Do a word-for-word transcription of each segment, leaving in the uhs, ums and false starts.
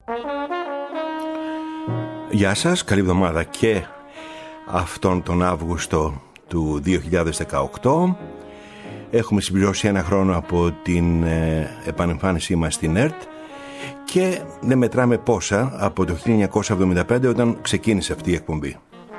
Γεια σας, καλή εβδομάδα και αυτόν τον Αύγουστο του δύο χιλιάδες δεκαοκτώ. Έχουμε συμπληρώσει ένα χρόνο από την ε, επανεμφάνισή μας στην ΕΡΤ και δεν μετράμε πόσα από το χίλια εννιακόσια εβδομήντα πέντε όταν ξεκίνησε αυτή η εκπομπή.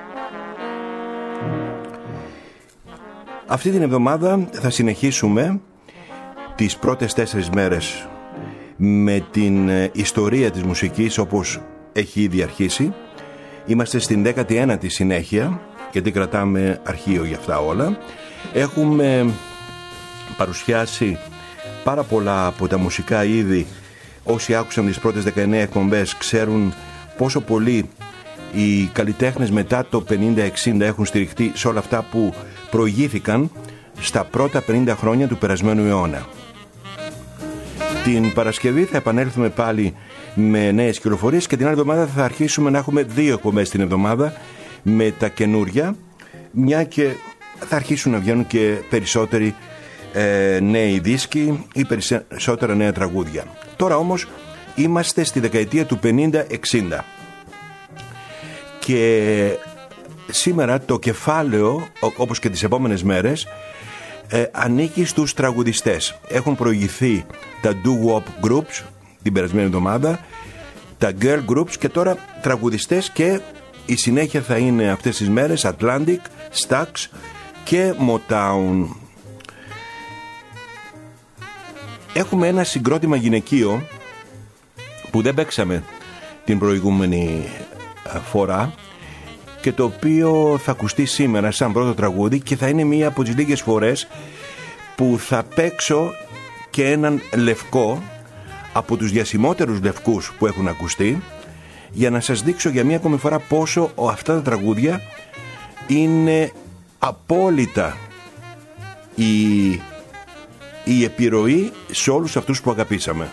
Αυτή την εβδομάδα θα συνεχίσουμε τις πρώτες τέσσερις μέρες με την ιστορία της μουσικής όπως έχει ήδη αρχίσει. Είμαστε στην δέκατη ένατη συνέχεια, γιατί κρατάμε αρχείο για αυτά όλα. Έχουμε παρουσιάσει πάρα πολλά από τα μουσικά είδη. Όσοι άκουσαν τις πρώτες δεκαεννέα εκπομπές ξέρουν πόσο πολύ οι καλλιτέχνες μετά το πενήντα εξήντα έχουν στηριχτεί σε όλα αυτά που προηγήθηκαν στα πρώτα πενήντα χρόνια του περασμένου αιώνα. Την Παρασκευή θα επανέλθουμε πάλι με νέες κυκλοφορίες και την άλλη εβδομάδα θα αρχίσουμε να έχουμε δύο εκπομπές την εβδομάδα με τα καινούρια, μια και θα αρχίσουν να βγαίνουν και περισσότεροι ε, νέοι δίσκοι ή περισσότερα νέα τραγούδια. Τώρα όμως είμαστε στη δεκαετία του πενήντα εξήντα και σήμερα το κεφάλαιο, όπως και τις επόμενες μέρες, ε, ανήκει στους τραγουδιστές. Έχουν προηγηθεί τα doo-wop groups την περασμένη εβδομάδα, τα girl groups και τώρα τραγουδιστές, και η συνέχεια θα είναι αυτές τις μέρες Atlantic, Stax και Motown. Έχουμε ένα συγκρότημα γυναικείο που δεν παίξαμε την προηγούμενη φορά και το οποίο θα ακουστεί σήμερα σαν πρώτο τραγούδι και θα είναι μία από τις λίγες φορές που θα παίξω και έναν λευκό από τους διασημότερους λευκούς που έχουν ακουστεί, για να σας δείξω για μία ακόμη φορά πόσο αυτά τα τραγούδια είναι απόλυτα η, η επιρροή σε όλους αυτούς που αγαπήσαμε.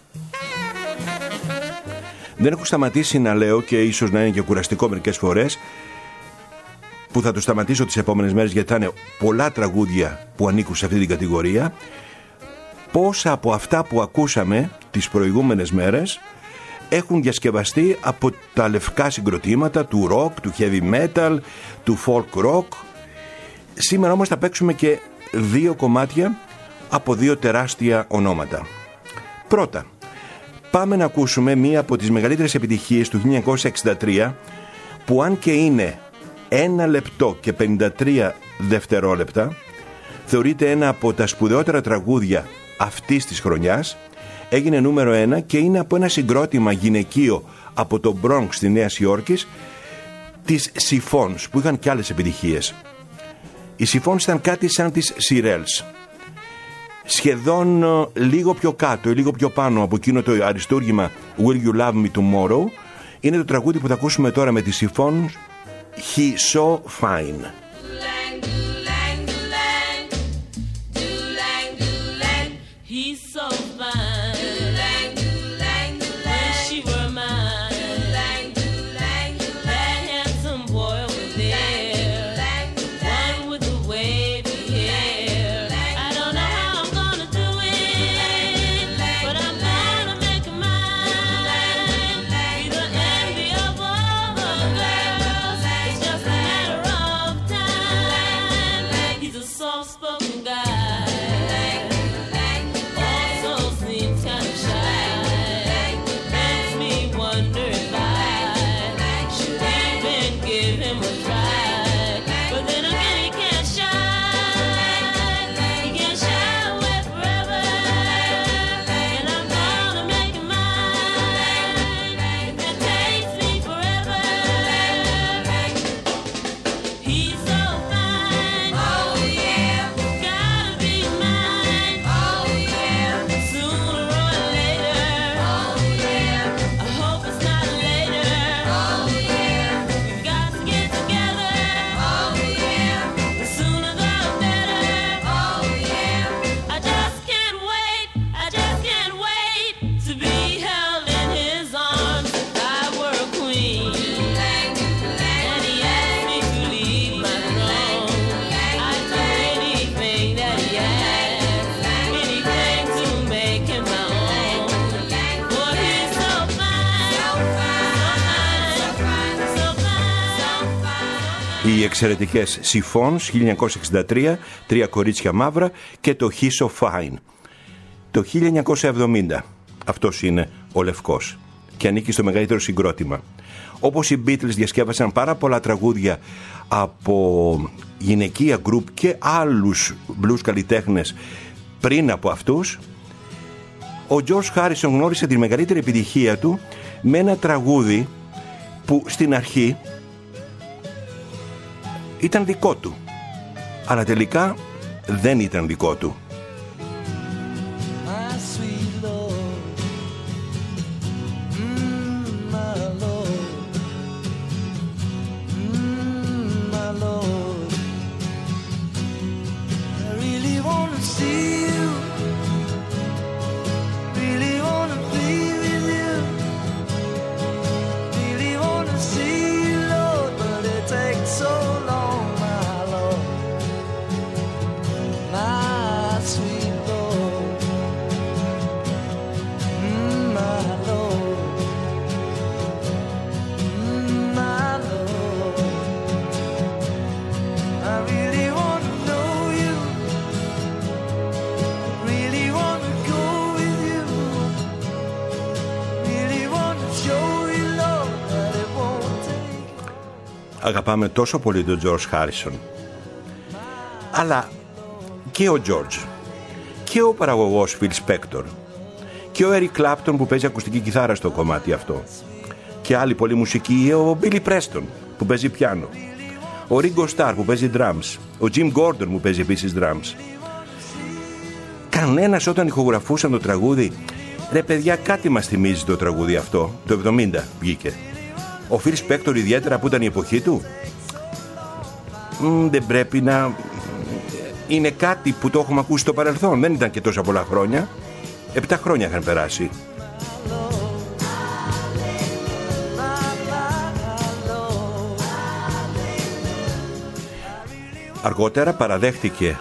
Δεν έχω σταματήσει να λέω, και ίσως να είναι και κουραστικό μερικές φορές, που θα το σταματήσω τις επόμενες μέρες γιατί θα είναι πολλά τραγούδια που ανήκουν σε αυτή την κατηγορία, πόσα από αυτά που ακούσαμε τις προηγούμενες μέρες έχουν διασκευαστεί από τα λευκά συγκροτήματα του rock, του heavy metal, του folk rock. Σήμερα όμως θα παίξουμε και δύο κομμάτια από δύο τεράστια ονόματα. Πρώτα, πάμε να ακούσουμε μία από τις μεγαλύτερες επιτυχίες του χίλια εννιακόσια εξήντα τρία, που αν και είναι ένα λεπτό και πενήντα τρία δευτερόλεπτα, θεωρείται ένα από τα σπουδαιότερα τραγούδια αυτής της χρονιάς. Έγινε νούμερο ένα και είναι από ένα συγκρότημα γυναικείο από το Bronx στη Νέα Υόρκης, τις Chiffons, που είχαν και άλλες επιτυχίες. Οι Chiffons ήταν κάτι σαν τις Shirelles, σχεδόν λίγο πιο κάτω ή λίγο πιο πάνω από εκείνο το αριστούργημα Will You Love Me Tomorrow. Είναι το τραγούδι που θα ακούσουμε τώρα με τις Chiffons, He's So Fine. Time. Οι εξαιρετικές Chiffons χίλια εννιακόσια εξήντα τρία, Τρία κορίτσια μαύρα και το He's So Fine. Το χίλια εννιακόσια εβδομήντα αυτός είναι ο Λευκός και ανήκει στο μεγαλύτερο συγκρότημα. Όπως οι Beatles διασκεύασαν πάρα πολλά τραγούδια από γυναικεία γκρουπ και άλλους blues καλλιτέχνες πριν από αυτούς, ο George Harrison γνώρισε τη μεγαλύτερη επιτυχία του με ένα τραγούδι που στην αρχή ήταν δικό του, αλλά τελικά δεν ήταν δικό του. Αγαπάμε τόσο πολύ τον George Harrison, αλλά και ο George και ο παραγωγός Phil Spector και ο Eric Clapton που παίζει ακουστική κιθάρα στο κομμάτι αυτό και άλλη πολλή μουσική, ο Billy Preston που παίζει πιάνο, ο Ringo Starr που παίζει drums, ο Jim Gordon που παίζει επίσης drums. Κανένας όταν ηχογραφούσαν το τραγούδι, ρε παιδιά, κάτι μας θυμίζει το τραγούδι αυτό, το εβδομήντα βγήκε. Ο Phil Spector ιδιαίτερα που ήταν η εποχή του, Μ, δεν πρέπει να είναι κάτι που το έχουμε ακούσει στο παρελθόν. Δεν ήταν και τόσα πολλά χρόνια. Επτά χρόνια είχαν περάσει. Αργότερα παραδέχτηκε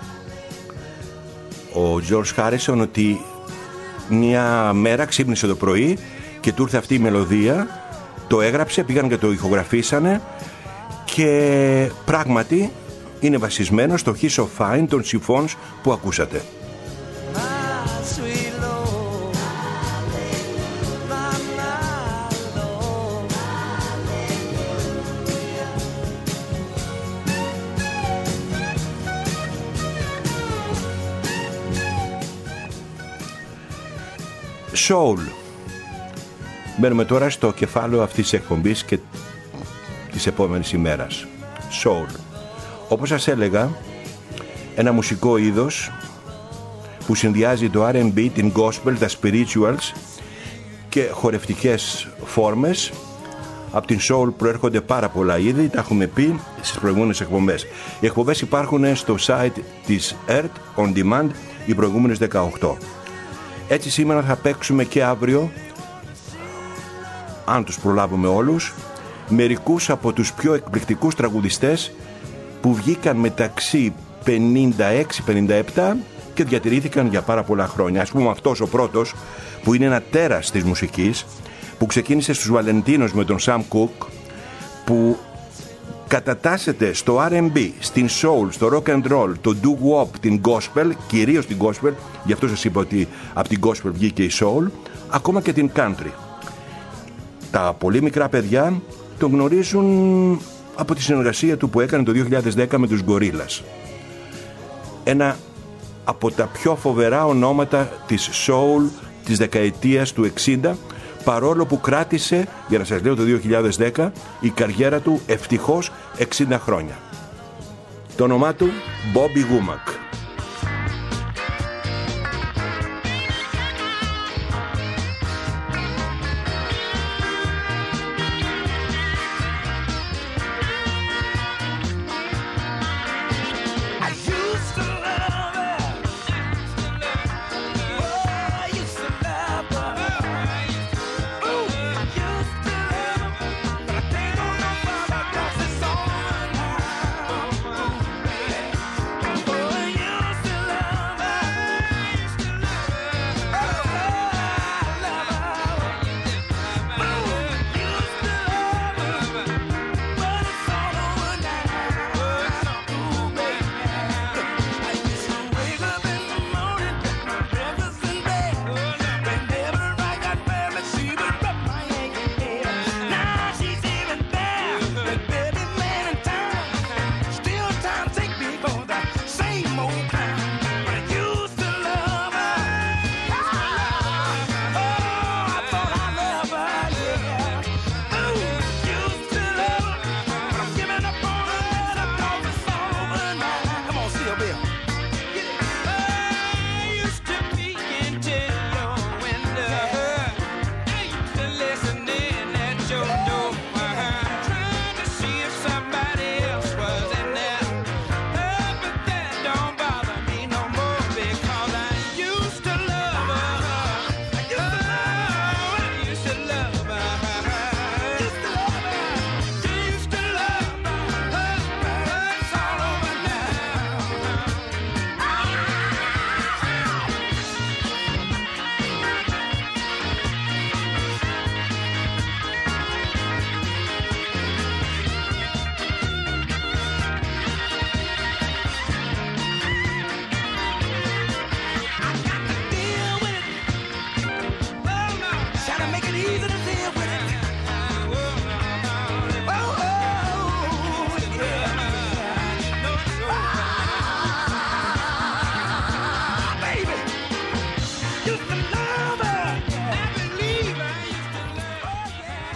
ο George Harrison ότι μια μέρα ξύπνησε το πρωί και του ήρθε αυτή η μελωδία, το έγραψε, πήγαν και το ηχογραφήσανε και πράγματι είναι βασισμένο στο He's So Fine των Chiffons που ακούσατε. Soul. Μπαίνουμε τώρα στο κεφάλαιο αυτής της εκπομπής και της επόμενης ημέρας. Soul. Όπως σας έλεγα, ένα μουσικό είδος που συνδυάζει το αρ εντ μπι, την gospel, τα spirituals και χορευτικές φόρμες. Από την soul προέρχονται πάρα πολλά είδη, τα έχουμε πει στις προηγούμενες εκπομπές. Οι εκπομπές υπάρχουν στο site της Earth On Demand, οι προηγούμενες δεκαοκτώ. Έτσι σήμερα θα παίξουμε και αύριο, αν τους προλάβουμε όλους, μερικούς από τους πιο εκπληκτικούς τραγουδιστές που βγήκαν μεταξύ πενήντα έξι πενήντα επτά και διατηρήθηκαν για πάρα πολλά χρόνια. Ας πούμε αυτός ο πρώτος που είναι ένα τέρας της μουσικής, που ξεκίνησε στους Βαλεντίνος με τον Sam Cooke, που κατατάσσεται στο αρ εντ μπι, στην soul, στο rock and roll, το doo-wop, την gospel, κυρίως την gospel, γι' αυτό σας είπα ότι από την gospel βγήκε η soul, ακόμα και την country. Τα πολύ μικρά παιδιά τον γνωρίζουν από τη συνεργασία του που έκανε το δύο χιλιάδες δέκα με τους Gorillaz. Ένα από τα πιο φοβερά ονόματα της soul της δεκαετίας του εξήντα, παρόλο που κράτησε, για να σας λέω, το δύο χιλιάδες δέκα η καριέρα του ευτυχώς εξήντα χρόνια. Το όνομά του Bobby Womack. Boy,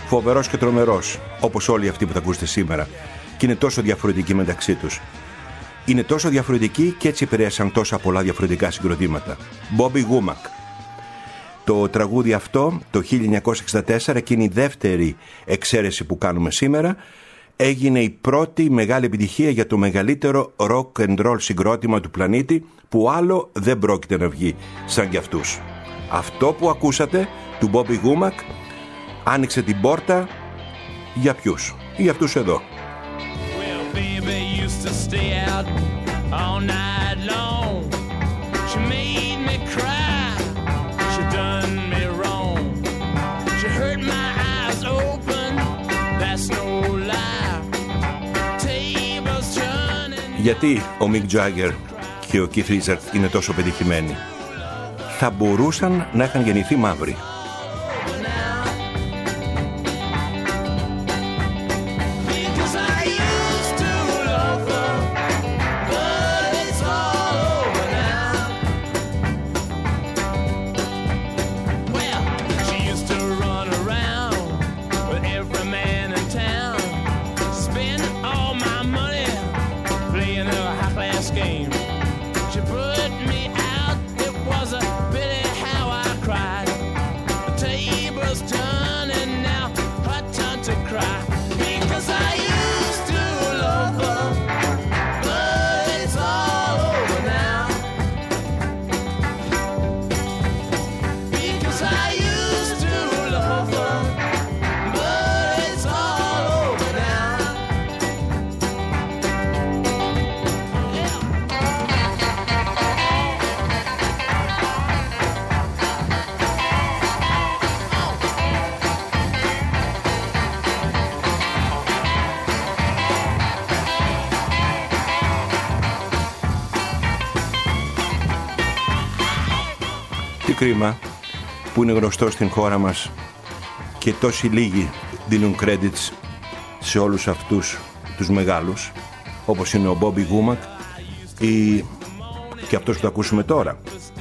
φοβερός και τρομερός, όπως όλοι αυτοί που θα ακούσετε σήμερα, και είναι τόσο διαφορετικοί μεταξύ τους. Είναι τόσο διαφορετικοί και έτσι επηρέασαν τόσα πολλά διαφορετικά συγκροτήματα. Bobby Womack. Το τραγούδι αυτό, το χίλια εννιακόσια εξήντα τέσσερα, και είναι η δεύτερη εξαίρεση που κάνουμε σήμερα, έγινε η πρώτη μεγάλη επιτυχία για το μεγαλύτερο rock and roll συγκρότημα του πλανήτη, που άλλο δεν πρόκειται να βγει σαν κι αυτούς. Αυτό που ακούσατε του Bobby Womack άνοιξε την πόρτα για ποιους? Για αυτούς εδώ. Well, baby used to stay out all night long. She made me cry. She done me wrong. She hurt my eyes open. That's no lie. Tables turning. Γιατί ο Mick Jagger και ο Keith Richards είναι τόσο πετυχημένοι? Θα μπορούσαν να είχαν γεννηθεί μαύροι. Κρίμα που είναι γνωστό στην χώρα μας και τόσοι λίγοι δίνουν credits σε όλους αυτούς τους μεγάλους, όπως είναι ο Bobby Womack ή και αυτός που θα ακούσουμε τώρα.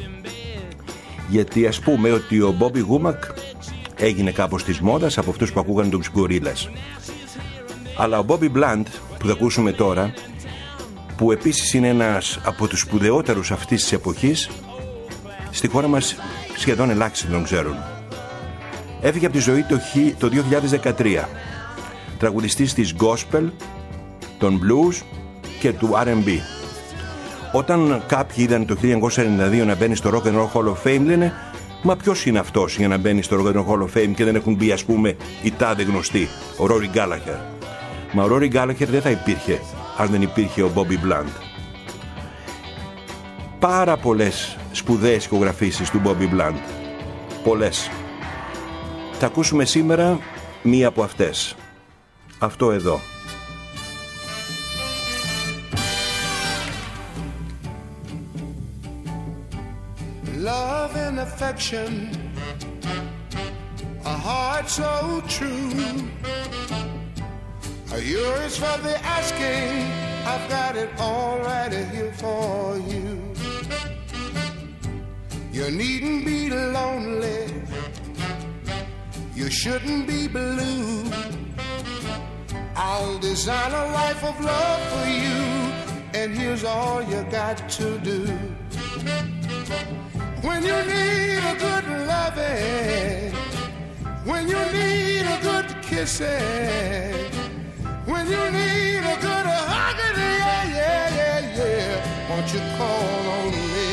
Γιατί ας πούμε ότι ο Bobby Womack έγινε κάπως της μόδας από αυτούς που ακούγαν τους Gorillaz. Αλλά ο Bobby Blunt που θα ακούσουμε τώρα, που επίσης είναι ένας από τους σπουδαιότερους αυτής της εποχής, στη χώρα μας σχεδόν ελάχιστοι τον ξέρουν. Έφυγε από τη ζωή το, το δύο χιλιάδες δεκατρία. Τραγουδιστής της gospel, των blues και του αρ εντ μπι. Όταν κάποιοι είδαν το χίλια εννιακόσια ενενήντα δύο να μπαίνει στο Rock and Roll Hall of Fame, λένε μα ποιος είναι αυτός για να μπαίνει στο Rock and Roll Hall of Fame και δεν έχουν μπει ας πούμε οι τάδε γνωστοί, ο Rory Gallagher. Μα ο Rory Gallagher δεν θα υπήρχε αν δεν υπήρχε ο Bobby Blunt. Πάρα πολλές σπουδαίες ηχογραφήσεις του Bobby Blunt. Πολλές. Θα ακούσουμε σήμερα μία από αυτές. Αυτό εδώ. Love and affection, a heart so true, yours for the asking, I've got it all right here for you. You needn't be lonely, you shouldn't be blue. I'll design a life of love for you, and here's all you got to do. When you need a good loving, when you need a good kissing, when you need a good hugging, yeah, yeah, yeah, yeah, won't you call on me?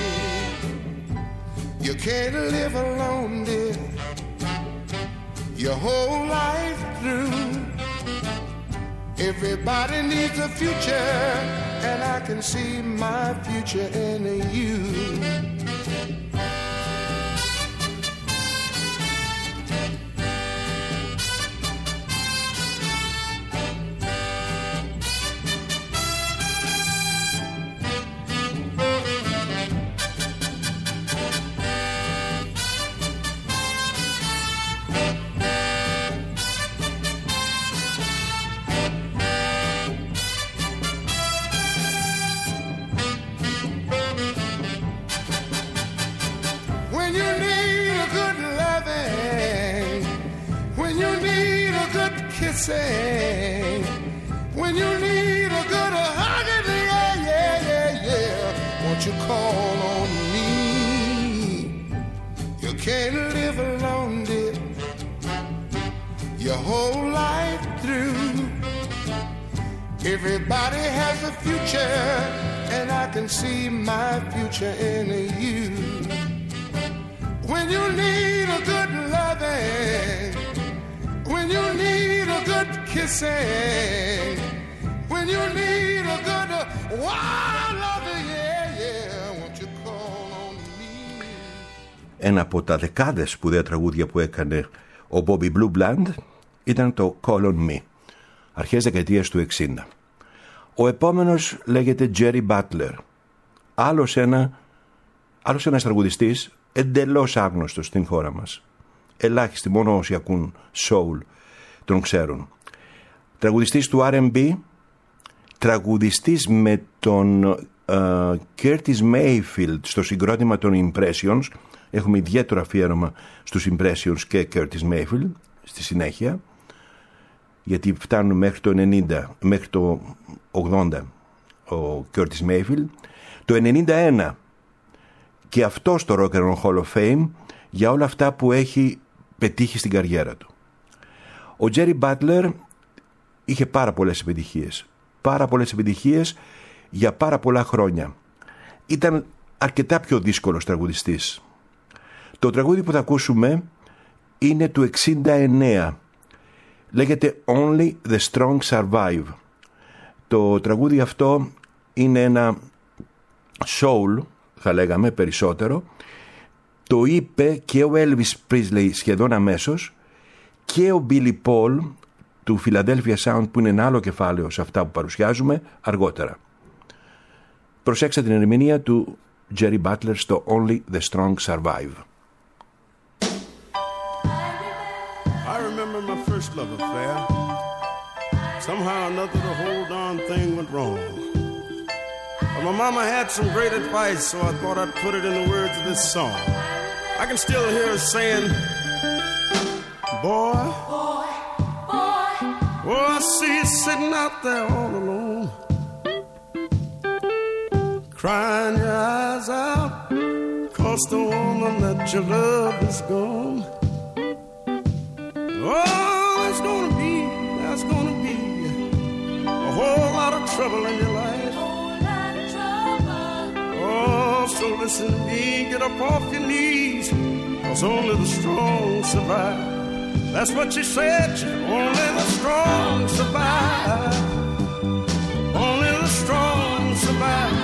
You can't live alone, dear, your whole life through. Everybody needs a future, and I can see my future in you. need a good kissing, when you need a good hugging, yeah, yeah, yeah, yeah, won't you call on me? You can't live alone, dear, your whole life through. Everybody has a future, and I can see my future in you. When you need a good loving, when you need a good kissing, when you need a good wild loving, yeah, yeah, won't you call on me? Ένα από τα δεκάδες σπουδαία τραγούδια που έκανε ο Bobby Blue Bland ήταν το Call on Me, αρχές δεκαετίας του εξήντα. Ο επόμενος λέγεται Jerry Butler, άλλος, ένα, άλλος ένας τραγουδιστής εντελώς άγνωστος στην χώρα μας. Ελάχιστοι, μόνο όσοι ακούν soul τον ξέρουν. Τραγουδιστής του αρ εν μπι, τραγουδιστής με τον uh, Curtis Mayfield στο συγκρότημα των Impressions. Έχουμε ιδιαίτερο αφιέρωμα στους Impressions και Curtis Mayfield στη συνέχεια, γιατί φτάνουν μέχρι το ενενήντα, μέχρι το ογδόντα ο Curtis Mayfield. Το ενενήντα ένα και αυτό στο Rock and Roll Hall of Fame για όλα αυτά που έχει πετύχει στην καριέρα του. Ο Jerry Butler είχε πάρα πολλές επιτυχίες. Πάρα πολλές επιτυχίες για πάρα πολλά χρόνια. Ήταν αρκετά πιο δύσκολος τραγουδιστής. Το τραγούδι που θα ακούσουμε είναι του εξήντα εννέα. Λέγεται Only the Strong Survive. Το τραγούδι αυτό είναι ένα soul, θα λέγαμε περισσότερο. Το είπε και ο Elvis Presley σχεδόν αμέσως και ο Billy Paul του Philadelphia Sound, που είναι ένα άλλο κεφάλαιο σε αυτά που παρουσιάζουμε αργότερα. Προσέξτε την ερμηνεία του Jerry Butler στο Only the Strong Survive. I remember my first love affair. Somehow or another the whole darn thing went wrong. But my mama had some great advice, so I thought I'd put it in the words of this song. I can still hear her saying, boy, boy, boy, oh, I see you sitting out there all alone, crying your eyes out, 'cause the woman that you love is gone. Oh, there's gonna be, there's gonna be a whole lot of trouble in your life. whole lot of trouble. Oh, so listen to me, get up off your knees, 'cause only the strong survive. That's what she said, only the strong survive. Only the strong survive.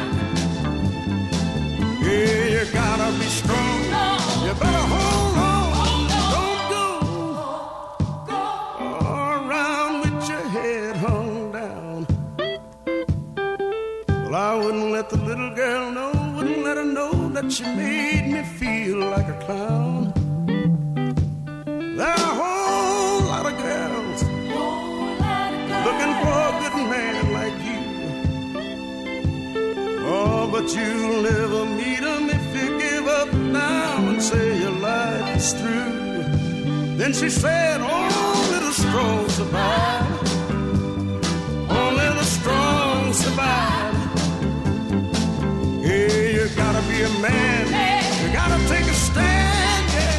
Yeah, you gotta be strong. You better hold on. Don't go around with your head hung down. Well, I wouldn't let the little girl know, wouldn't let her know that she made me feel like a clown. There are a whole lot of girls Whole lot of girls looking for a good man like you. Oh, but you'll never meet him if you give up now and say your life is through. Then she said, only the strong survive. Only the strong survive. Yeah, you gotta be a man. You gotta take a stand, yeah.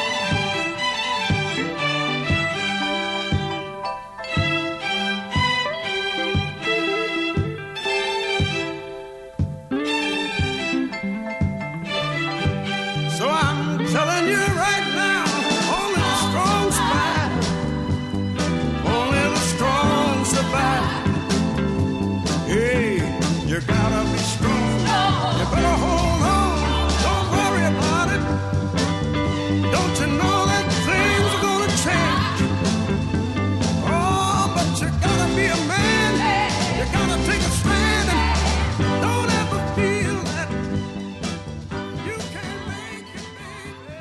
So I'm telling you right now, only the strong survive. Only the strong survive. Hey, you gotta be strong. You better hold on. Don't worry about it. Don't you know that things are gonna change? Oh, but you gotta be a man. You gotta take a stand. And don't ever feel that you can't make it, baby.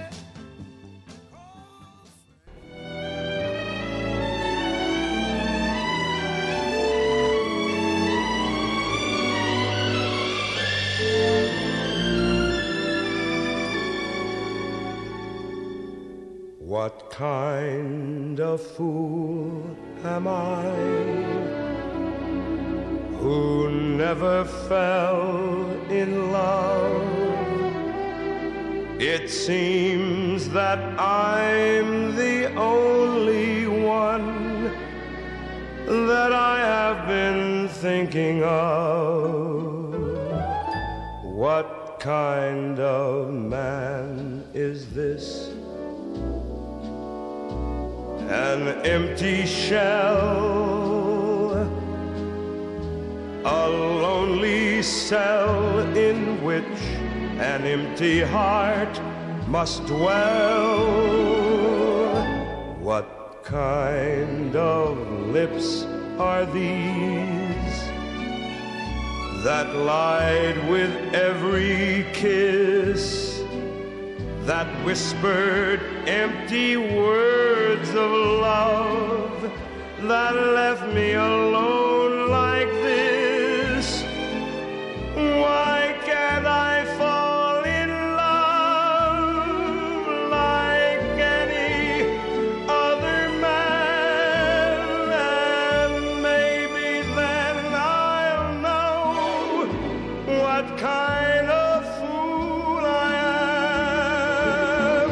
What kind a fool am I, who never fell in love. It seems that I'm the only one that I have been thinking of. What kind of man is this? An empty shell, a lonely cell in which an empty heart must dwell. What kind of lips are these that lied with every kiss, that whispered empty words of love, that left me alone like this? Why can't I fall in love like any other man? And maybe then I'll know what kind of fool I am.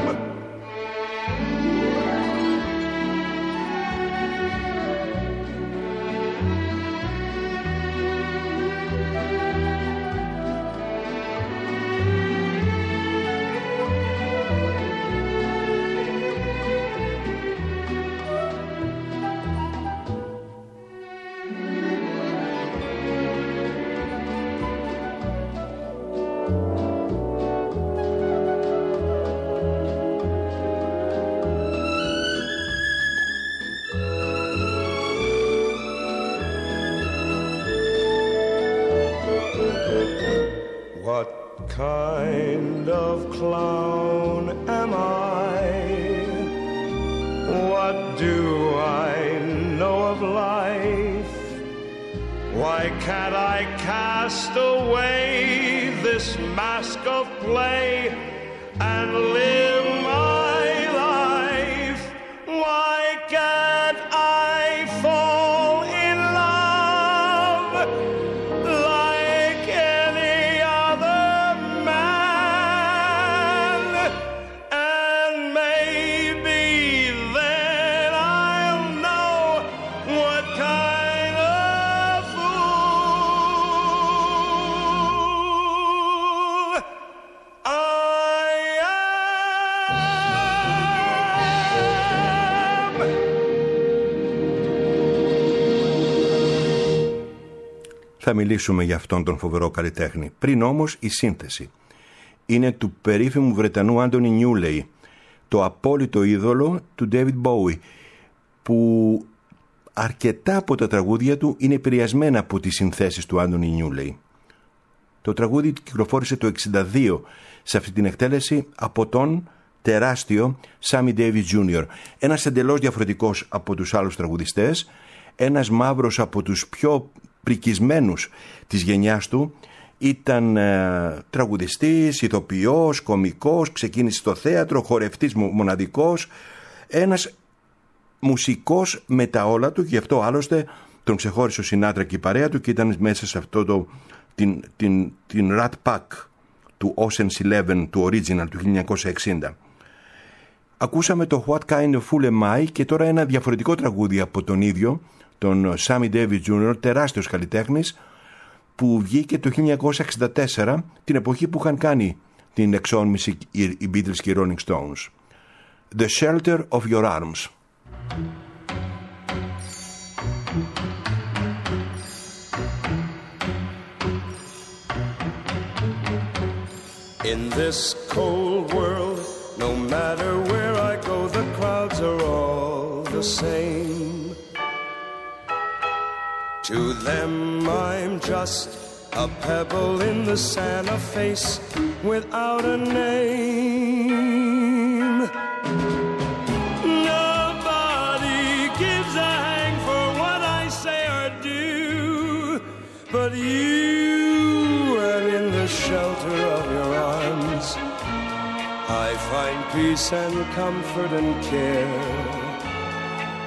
What kind of clown am I? What do I know of life? Why can't I cast away this mask of play and live my life? Why can't I fall in love like any other man? And maybe then I'll know what kind of fool I am. Θα μιλήσουμε για αυτόν τον φοβερό καλλιτέχνη. Πριν όμως η σύνθεση είναι του περίφημου Βρετανού Άντονι Νιούλεϊ, το απόλυτο είδωλο του David Bowie, που αρκετά από τα τραγούδια του είναι επηρεασμένα από τις συνθέσεις του Άντονι Νιούλεϊ. Το τραγούδι κυκλοφόρησε το εξήντα δύο σε αυτή την εκτέλεση από τον τεράστιο Sammy Davis Τζούνιορ. Ένας εντελώς διαφορετικός από τους άλλους τραγουδιστές, ένας μαύρος από τους πιο πρικισμένους της γενιάς του. Ήταν ε, τραγουδιστής, ηθοποιός, κωμικός, ξεκίνησε στο θέατρο, χορευτής μοναδικός, ένας μουσικός με τα όλα του, γι' αυτό άλλωστε τον ξεχώρισε ο Σινάτρα και η παρέα του και ήταν μέσα σε αυτό το, την, την, την Rat Pack του Ocean's Eleven, του original του χίλια εννιακόσια εξήντα. Ακούσαμε το What Kind of Fool Am I και τώρα ένα διαφορετικό τραγούδι από τον ίδιο, τον Sammy Davis Τζούνιορ, τεράστιος καλλιτέχνης, που βγήκε το χίλια εννιακόσια εξήντα τέσσερα, την εποχή που είχαν κάνει την εξόρμηση οι Beatles και οι Rolling Stones. The Shelter of Your Arms. In this cold world, no matter where I go, the crowds are all the same. To them I'm just a pebble in the sand, a face without a name. Nobody gives a hang for what I say or do, but you, and in the shelter of your arms I find peace and comfort and care.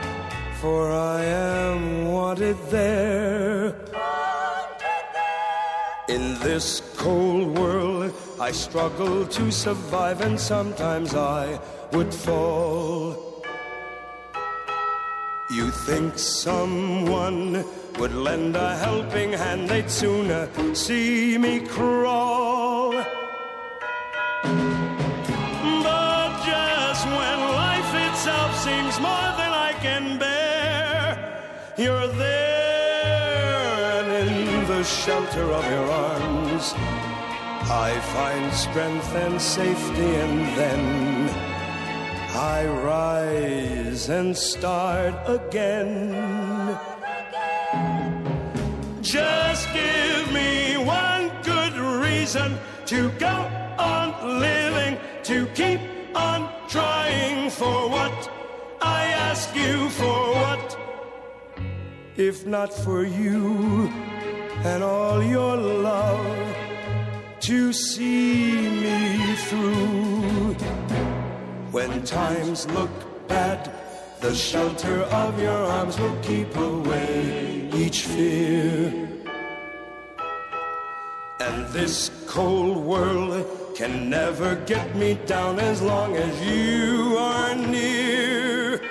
for I am wanted there. In this cold world, I struggle to survive, and sometimes I would fall. You think someone would lend a helping hand, they'd sooner see me crawl. But just when life itself seems more than I can bear, you're there, and in the shelter of your arms I find strength and safety, and then I rise and start again. Just give me one good reason to go on living, to keep on trying for what I ask you for. What if not for you and all your love to see me through? When times look bad, the shelter of your arms will keep away each fear. And this cold world can never get me down as long as you are near.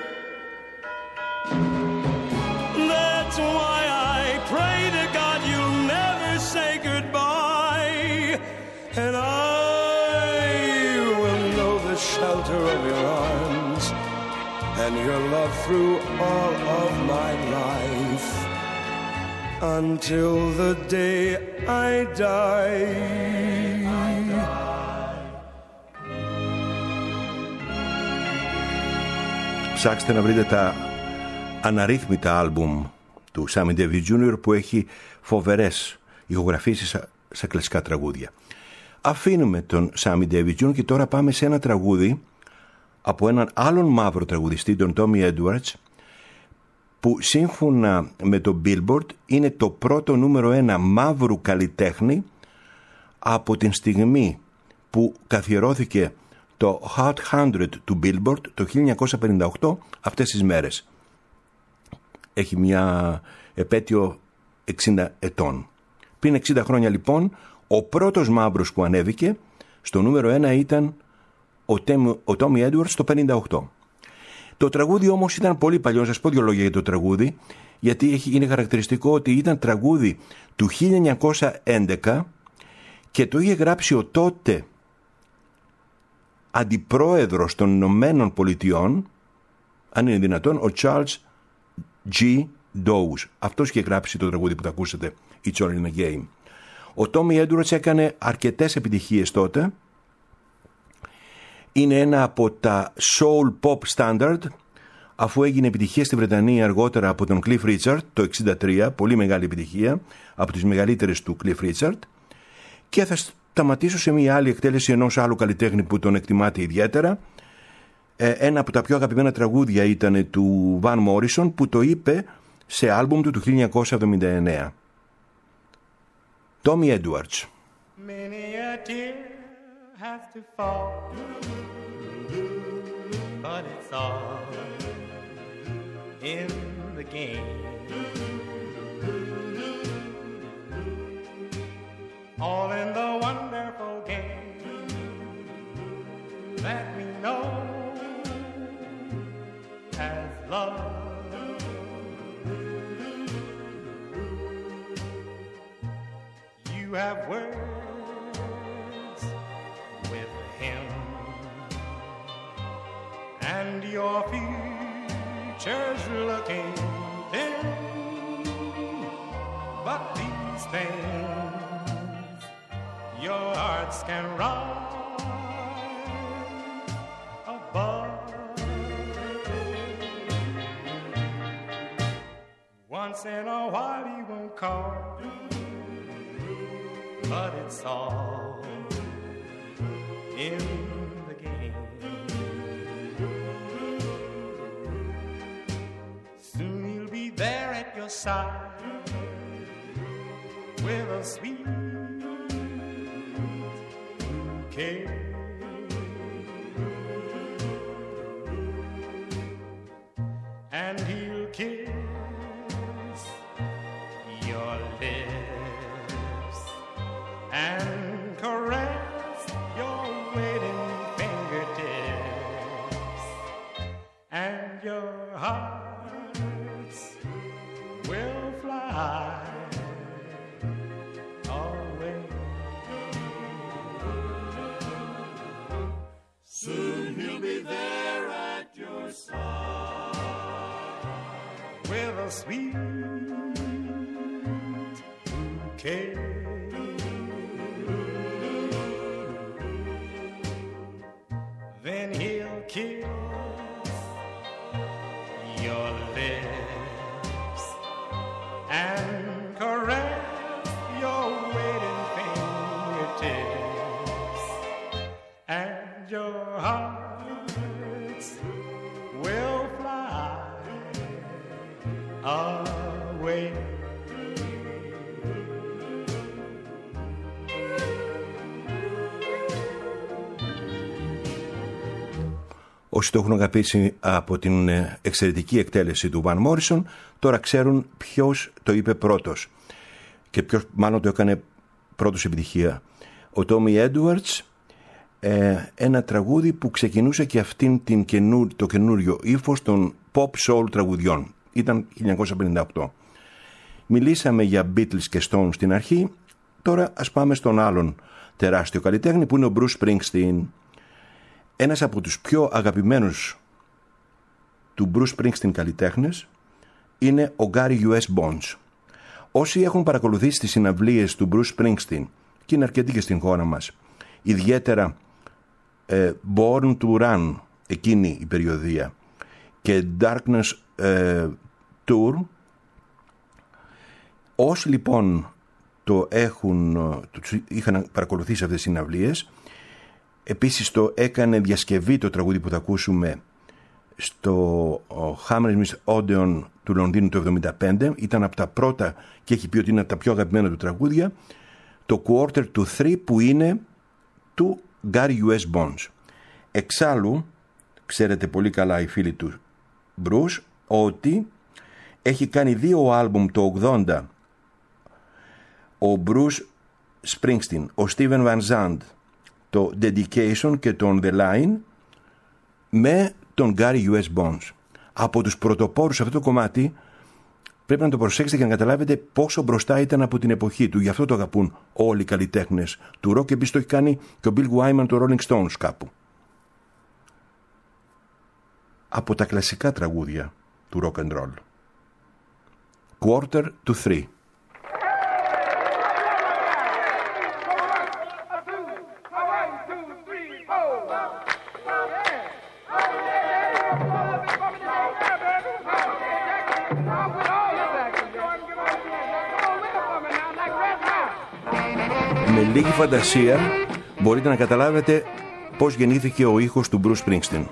That's why I pray to God you'll never say goodbye, and I will know the shelter of your arms and your love through all of my life, until the day I die. Ψάξτε να βρείτε τα αναρρύθμιτα άλμπουμ του Sammy Davis Τζούνιορ που έχει φοβερές ηχογραφήσεις σε κλασικά τραγούδια. Αφήνουμε τον Sammy Davis Τζούνιορ και τώρα πάμε σε ένα τραγούδι από έναν άλλον μαύρο τραγουδιστή, τον Tommy Edwards, που σύμφωνα με το Billboard είναι το πρώτο νούμερο ένα μαύρου καλλιτέχνη από την στιγμή που καθιερώθηκε το Hot εκατό του Billboard το χίλια εννιακόσια πενήντα οκτώ αυτές τις μέρες. Έχει μια επέτειο εξήντα ετών. Πριν εξήντα χρόνια λοιπόν, ο πρώτος μαύρος που ανέβηκε στο νούμερο ένα ήταν ο, Τέμ, ο Tommy Edwards το πενήντα οκτώ. Το τραγούδι όμως ήταν πολύ παλιό, να σας πω δύο λόγια για το τραγούδι, γιατί έχει, είναι χαρακτηριστικό ότι ήταν τραγούδι του χίλια εννιακόσια έντεκα και το είχε γράψει ο τότε αντιπρόεδρος των Ηνωμένων Πολιτειών, αν είναι δυνατόν, ο Charles G. Dawes. Αυτός είχε γράψει το τραγούδι που θα ακούσατε, It's All in a Game. Ο Tommy Edwards έκανε αρκετές επιτυχίες τότε. Είναι ένα από τα soul pop standard, αφού έγινε επιτυχία στη Βρετανία αργότερα από τον Cliff Richard το εξήντα τρία, πολύ μεγάλη επιτυχία, από τις μεγαλύτερες του Cliff Richard. Και θα σταματήσω σε μια άλλη εκτέλεση ενός άλλου καλλιτέχνη που τον εκτιμάται ιδιαίτερα. Ένα από τα πιο αγαπημένα τραγούδια ήταν του Van Morrison, που το είπε σε άλμπουμ του του χίλια εννιακόσια εβδομήντα εννέα. Tommy Edwards. Many a tear has to fall, but it's all in the game. All in the wonderful game that we know as love. You have words with him, and your future's looking thin. But these things your hearts can rise above. Once in a while he won't call, but it's all in the game. Soon he'll be there at your side with a sweet bouquet. And he'll kiss your lips and caress your waiting fingertips, and your hearts will fly away. Soon he'll be there at your side with a sweet bouquet. Then he'll kiss your lips and caress your waiting fingertips, and your hearts will fly away. Όσοι το έχουν αγαπήσει από την εξαιρετική εκτέλεση του Van Morrison, τώρα ξέρουν ποιος το είπε πρώτος και ποιος μάλλον το έκανε πρώτος επιτυχία. Ο Tommy Edwards, ε, ένα τραγούδι που ξεκινούσε και αυτήν την καινού, το καινούριο ύφος των pop soul τραγουδιών. Ήταν χίλια εννιακόσια πενήντα οκτώ. Μιλήσαμε για Beatles και Stones στην αρχή, τώρα ας πάμε στον άλλον τεράστιο καλλιτέχνη που είναι ο Bruce Springsteen. Ένας από τους πιο αγαπημένους του Bruce Springsteen καλλιτέχνες είναι ο Gary γιου ες Bonds. Όσοι έχουν παρακολουθήσει τις συναυλίες του Bruce Springsteen, και είναι αρκετοί και στην χώρα μας, ιδιαίτερα ε, Born to Run, εκείνη η περιοδία, και Darkness ε, Tour, όσοι λοιπόν το έχουν, το είχαν παρακολουθήσει αυτές τις συναυλίες, επίσης το έκανε διασκευή το τραγούδι που θα ακούσουμε στο Hammersmith Odeon του Λονδίνου το εβδομήντα πέντε. Ήταν από τα πρώτα και έχει πει ότι είναι από τα πιο αγαπημένα του τραγούδια, το Quarter to Three, που είναι του Gary γιου ες Bonds. Εξάλλου ξέρετε πολύ καλά οι φίλοι του Bruce ότι έχει κάνει δύο άλμπουμ το ογδόντα ο Bruce Springsteen, ο Steven Van Zandt, το Dedication και τον The Line, με τον Gary γιου ες Bonds. Από τους πρωτοπόρους σε αυτό το κομμάτι πρέπει να το προσέξετε και να καταλάβετε πόσο μπροστά ήταν από την εποχή του. Γι' αυτό το αγαπούν όλοι οι καλλιτέχνες του rock, και επίσης το έχει κάνει και ο Bill Wyman του Rolling Stones κάπου. Από τα κλασικά τραγούδια του rock and roll. Quarter to Three. Με λίγη φαντασία μπορείτε να καταλάβετε πώς γεννήθηκε ο ήχος του Bruce Springsteen.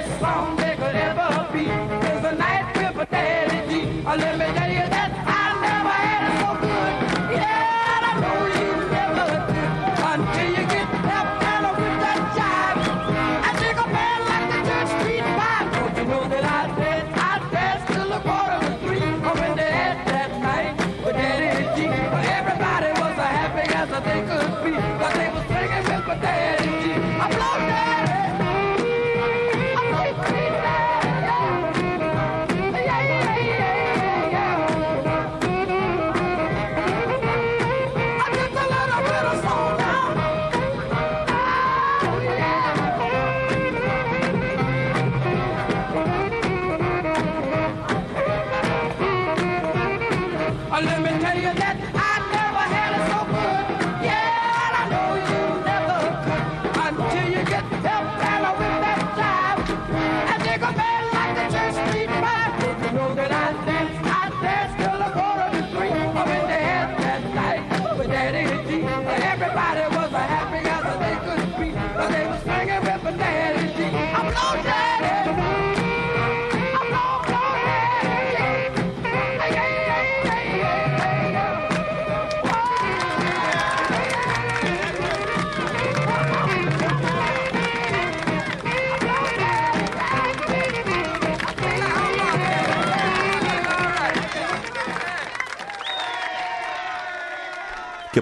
Let me tell you that I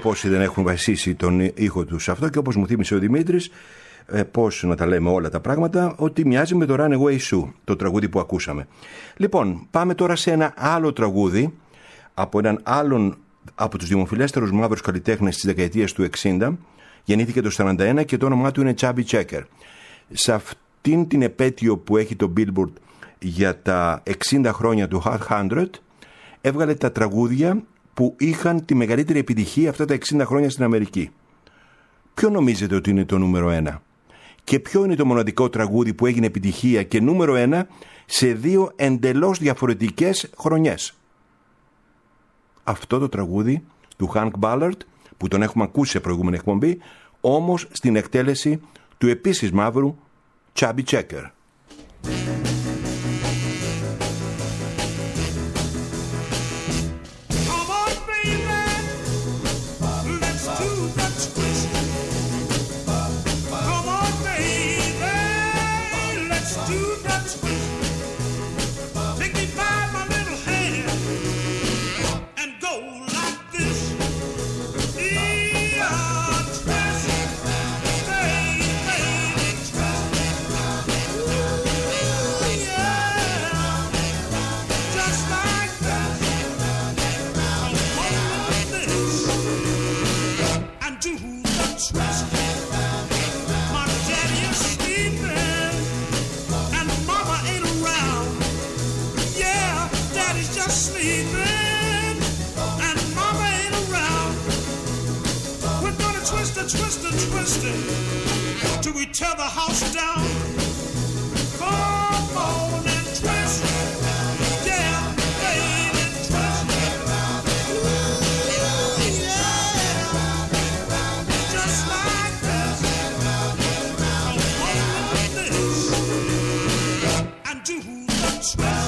πόσοι δεν έχουν βασίσει τον ήχο του σε αυτό, και όπως μου θύμισε ο Δημήτρης, ε, πώς να τα λέμε όλα τα πράγματα, ότι μοιάζει με το Runaway Sue, το τραγούδι που ακούσαμε. Λοιπόν, πάμε τώρα σε ένα άλλο τραγούδι από έναν άλλον από τους δημοφιλέστερους μαύρους καλλιτέχνες της δεκαετίας του εξήντα. Γεννήθηκε το σαράντα ένα και το όνομά του είναι Chubby Checker. Σε αυτήν την επέτειο που έχει το Billboard για τα εξήντα χρόνια του Hot εκατό, έβγαλε τα τραγούδια που είχαν τη μεγαλύτερη επιτυχία αυτά τα εξήντα χρόνια στην Αμερική. Ποιο νομίζετε ότι είναι το νούμερο ένα? Και ποιο είναι το μοναδικό τραγούδι που έγινε επιτυχία και νούμερο ένα σε δύο εντελώς διαφορετικές χρονιές? Αυτό το τραγούδι του Hank Ballard, που τον έχουμε ακούσει σε προηγούμενη εκπομπή, όμως στην εκτέλεση του επίσης μαύρου Chubby Checker. Twisting, twisting, till we tear the house down. Come on and twist, yeah, baby, twist. Ooh, yeah, just like this. Come on with this and do the twist.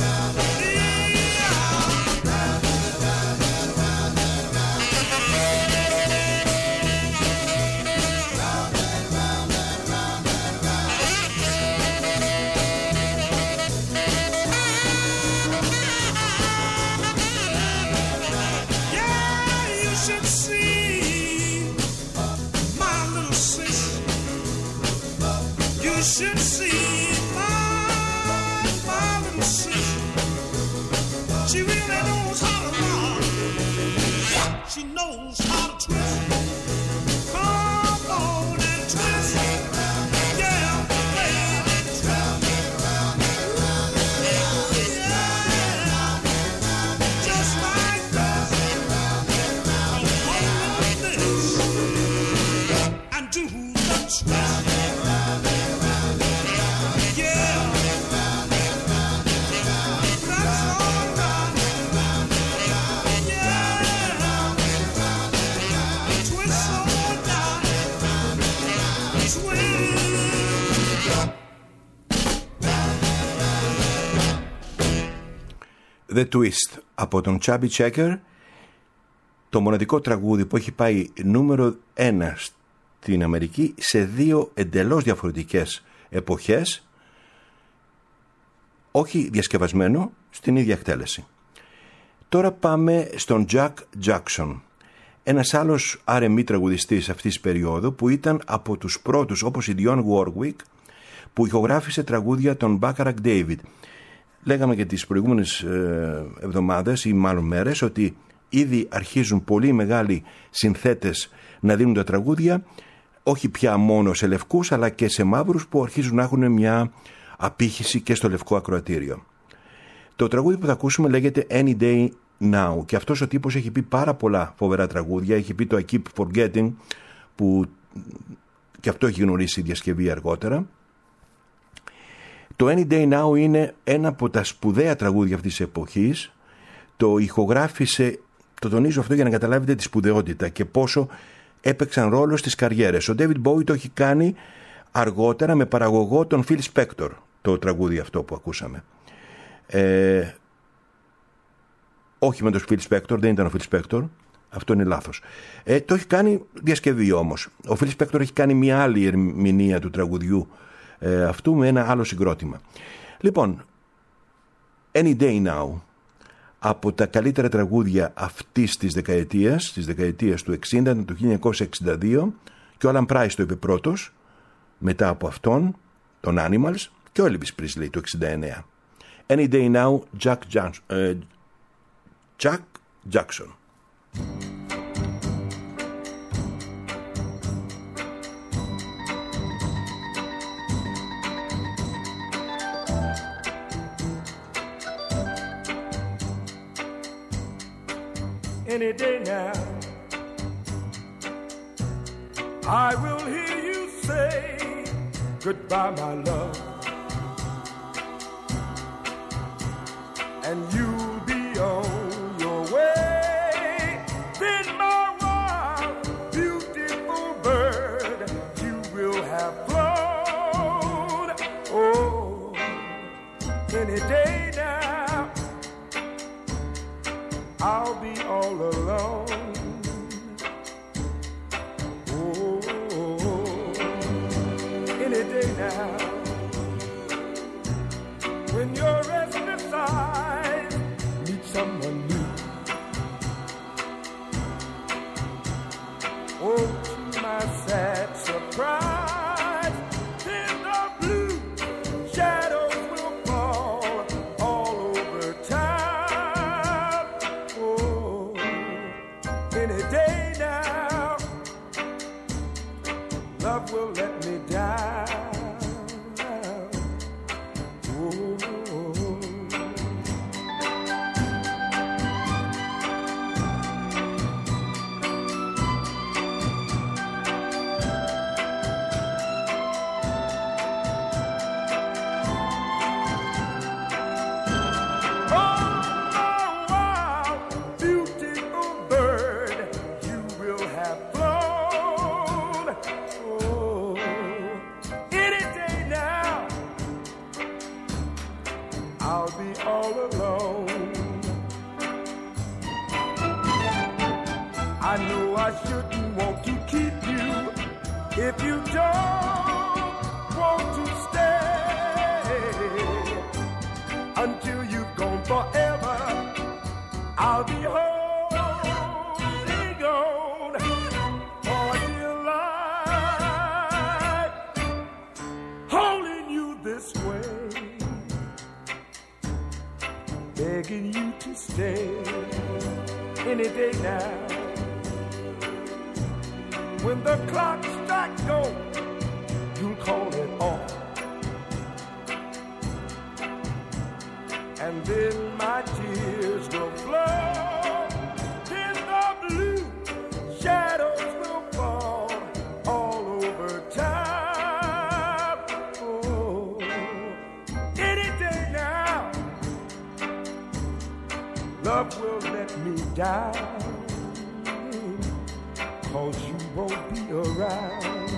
You should see my, my little sister. She really knows how to rock. She knows how to twist. Come on and twist. Yeah, baby, twist. Yeah, just like this. Come on with this and do the twist. The Twist από τον Chubby Checker, το μοναδικό τραγούδι που έχει πάει νούμερο ένα στην Αμερική σε δύο εντελώς διαφορετικές εποχές, όχι διασκευασμένο, στην ίδια εκτέλεση. Τώρα πάμε στον Jack Jackson, ένας άλλος αρ εμ μπι τραγουδιστής αυτής της περίοδου, που ήταν από τους πρώτους, όπως η Dionne Warwick, που ηχογράφησε τραγούδια των Bacharach David. Λέγαμε και τις προηγούμενες εβδομάδες ή μάλλον μέρες ότι ήδη αρχίζουν πολύ μεγάλοι συνθέτες να δίνουν τα τραγούδια, όχι πια μόνο σε λευκούς αλλά και σε μαύρους, που αρχίζουν να έχουν μια απήχηση και στο λευκό ακροατήριο. Το τραγούδι που θα ακούσουμε λέγεται Any Day Now και αυτός ο τύπος έχει πει πάρα πολλά φοβερά τραγούδια. Έχει πει το I Keep Forgetting, που και αυτό έχει γνωρίσει διασκευή αργότερα. Το Any Day Now είναι ένα από τα σπουδαία τραγούδια αυτής της εποχής. Το ηχογράφησε, το τονίζω αυτό για να καταλάβετε τη σπουδαιότητα και πόσο έπαιξαν ρόλο στις καριέρες. Ο David Bowie το έχει κάνει αργότερα με παραγωγό τον Phil Spector, το τραγούδι αυτό που ακούσαμε. Ε, όχι με τον Phil Spector, δεν ήταν ο Phil Spector, αυτό είναι λάθος. Ε, το έχει κάνει διασκευή όμως. Ο Phil Spector έχει κάνει μια άλλη ερμηνεία του τραγουδιού ε, αυτού με ένα άλλο συγκρότημα. Λοιπόν, Any Day Now από τα καλύτερα τραγούδια αυτής της δεκαετίας, της δεκαετίας του εξήντα, το χίλια εννιακόσια εξήντα δύο, και ο Άλαν Πράις το είπε πρώτος, μετά από αυτόν, τον Animals, και ο Elvis Presley το εξήντα εννέα. Any Day Now, Jack, Johnson, uh, Jack Jackson. Any day now, I will hear you say goodbye, my love, and you'll be on your way. Then my wild, beautiful bird, you will have flown. Oh, any day now, I'll be all alone. Oh, any day now, when your restless eyes meet someone new. Oh, to my sad surprise, then the blue shadows will fall all over town. Any day now, love will let me down. Oh. I know I shouldn't want to keep you if you don't want to stay. Until you've gone forever, I'll be holding on for dear life, holding you this way, begging you to stay any day now. When the clock strikes go, you'll call it off. And then my tears will flow. Then the blue shadows will fall all over town. Oh, any day now, love will let me down. 'Cause you won't be around.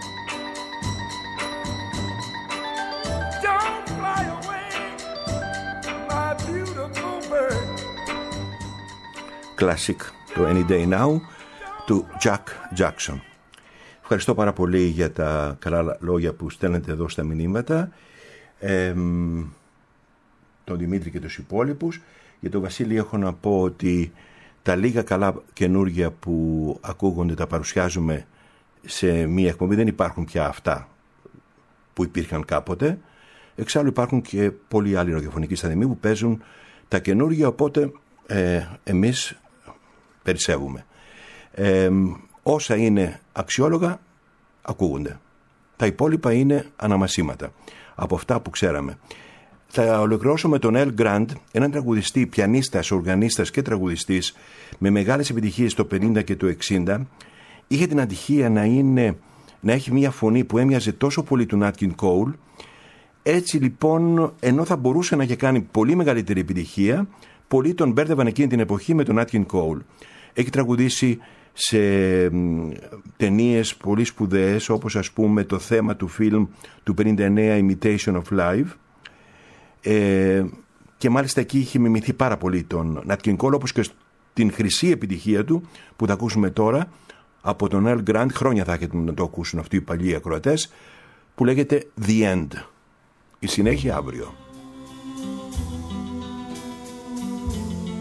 Don't fly away, my beautiful bird. Classic, το Any Day Now του Jack Jackson. Ευχαριστώ πάρα πολύ για τα καλά λόγια που στέλνετε εδώ στα μηνύματα. Ε, τον Δημήτρη και τους υπόλοιπους. Για τον Βασίλη έχω να πω ότι τα λίγα καλά καινούργια που ακούγονται τα παρουσιάζουμε σε μία εκπομπή. Δεν υπάρχουν πια αυτά που υπήρχαν κάποτε. Εξάλλου υπάρχουν και πολλοί άλλοι ραδιοφωνικοί σταθμοί που παίζουν τα καινούργια, οπότε ε, εμείς περισσεύουμε. Ε, όσα είναι αξιόλογα ακούγονται. Τα υπόλοιπα είναι αναμασίματα από αυτά που ξέραμε. Θα ολοκληρώσω με τον Elk Grant, έναν τραγουδιστή, πιανίστας, οργανίστας και τραγουδιστής με μεγάλες επιτυχίες το πενήντα και το εξήντα. Είχε την ατυχία να, είναι, να έχει μια φωνή που έμοιαζε τόσο πολύ του Nat King Cole. Έτσι λοιπόν, ενώ θα μπορούσε να είχε κάνει πολύ μεγαλύτερη επιτυχία, πολλοί τον μπέρδευαν εκείνη την εποχή με τον Nat King Cole. Έχει τραγουδήσει σε ταινίες πολύ σπουδαίες, όπως ας πούμε το θέμα του φιλμ του πενήντα εννέα Imitation of Life. Ε, και μάλιστα εκεί είχε μιμηθεί πάρα πολύ τον Nat King Cole, όπως και στην χρυσή επιτυχία του που θα ακούσουμε τώρα από τον Elk Grant. Χρόνια θα έχετε να το ακούσουν αυτοί οι παλιοί ακροατές, που λέγεται The End. Η συνέχεια αύριο.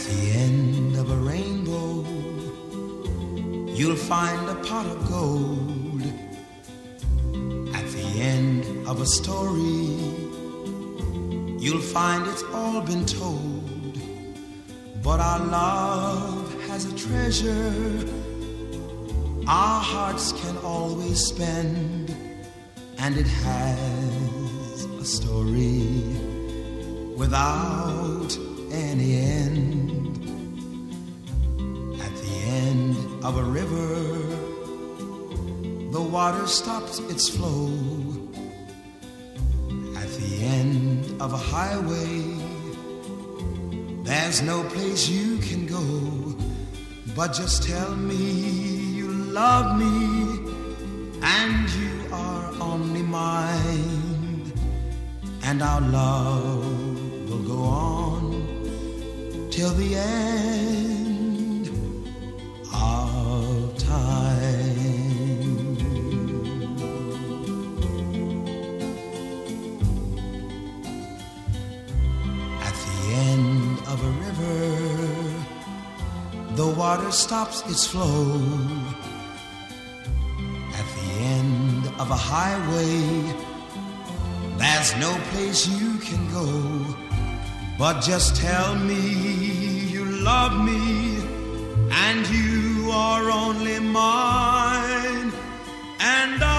the end of a rainbow, you'll find a pot of gold. At the end of a story, you'll find it's all been told. But our love has a treasure our hearts can always spend, and it has a story without any end. At the end of a river, the water stops its flow. At the end of a highway, there's no place you can go. But just tell me you love me, and you are only mine, and our love will go on till the end of time. At the end of a river, the water stops its flow. At the end of a highway, there's no place you can go. But just tell me you love me, and you are only mine, and I